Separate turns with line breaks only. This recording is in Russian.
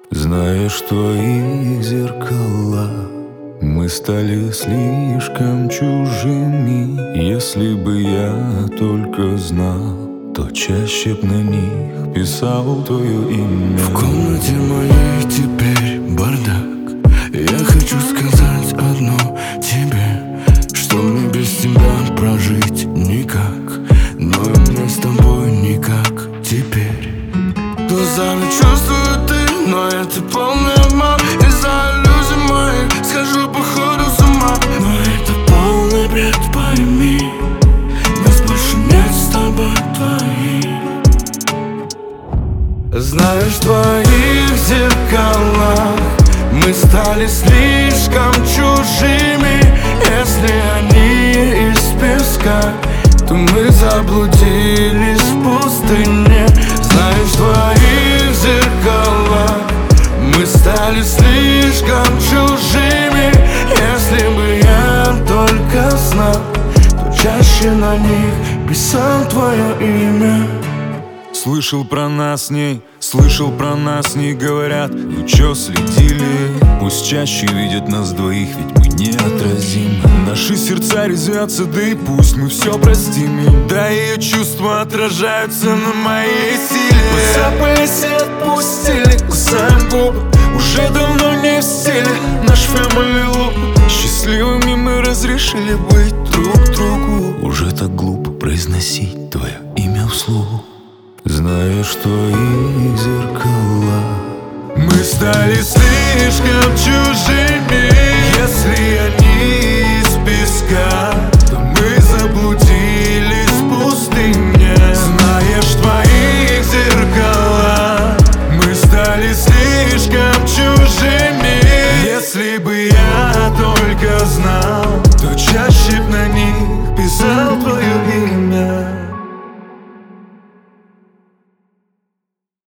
Зная, что их зеркала мы стали слишком чужими. Если бы я только знал, то чаще б на них писал твое имя.
В комнате моей теперь бардак. Я хочу сказать одно тебе, что мне без тебя прожить никак. Но и мне с тобой никак теперь. Глазами чувствую ты, но это полный обман. Из-за иллюзий моих схожу походу с ума. Но это полный бред, пойми. Нас больше нет с тобой твоих. Знаешь, в твоих зеркалах мы стали слишком чужими. Если они из песка, то мы заблудились в пустыне. Знаешь, в твоих зеркалах мы стали слишком чужими. Если бы я только знал, то чаще на них писал твое имя.
Слышал про нас не, слышал про нас не говорят. Вы чё следили? Пусть чаще видят нас двоих, ведь мы неотразимы. Наши сердца резвятся, да и пусть мы все простим им. Да ее чувства отражаются на моей силе. Запаси отпустили, кусаем губы. Уже давно не в стиле наш family look. Счастливыми мы разрешили быть друг другу. Уже так глупо произносить твое имя вслух. Зная, что их зеркала мы стали слишком чужими. Если они из песка,